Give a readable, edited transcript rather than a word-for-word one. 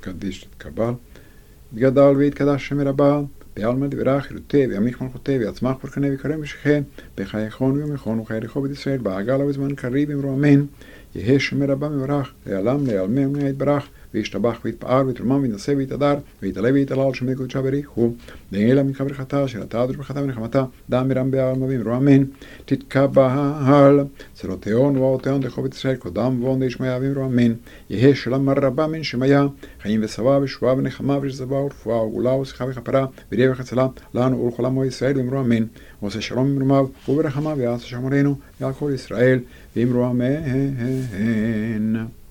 קדיש תתקבל. גדל והתקדש שם רבה, בעלמא דברה חילותי וימיך מלכותי ויצמח פורקני ויקרם ושכן, בחייכון ויומכון וחייכו בית ישראל, בעגל ובזמן קריב אמרו אמן. יהא שם רבה מברך, לעלם לעלמם יתברך, וישתבח ויתפאר ויתרומם ויתנשא ויתהדר, ויתעלה ויתהלל שם קודשה בריחו, דאלה מנחה ברכתה, שנתה אדוש ברכתה ונחמתה, דע מרם בעלמא ואמרו אמן. תתקבל, צלותיון ואותיון דחו בית ישראל, קודם ואון דשמיה ואמרו אמן. יהא שלם רבה מן שמיה, חיים ושבע ושועה ונחמה ושזבה ורפואה וגאולה ושיחה וכפרה, וריח וחצלה, לנו ולכל עמו ישראל ואמרו אמן. ועושה שלום במרומיו וברחמיו ויעשה שמרנו ועל כל ישראל ואמרו אמן.